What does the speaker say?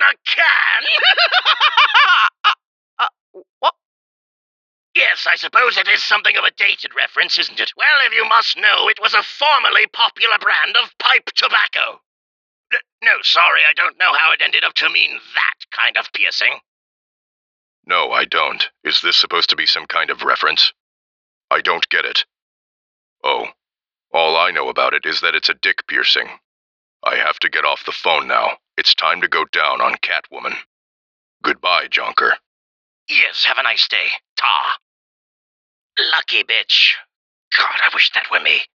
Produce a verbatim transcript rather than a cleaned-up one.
a can! uh, uh, what? Yes, I suppose it is something of a dated reference, isn't it? Well, if you must know, it was a formerly popular brand of pipe tobacco. N- no, sorry, I don't know how it ended up to mean that kind of piercing. No, I don't. Is this supposed to be some kind of reference? I don't get it. Oh, all I know about it is that it's a dick piercing. I have to get off the phone now. It's time to go down on Catwoman. Goodbye, Jonker. Yes, have a nice day. Ta. Lucky bitch. God, I wish that were me.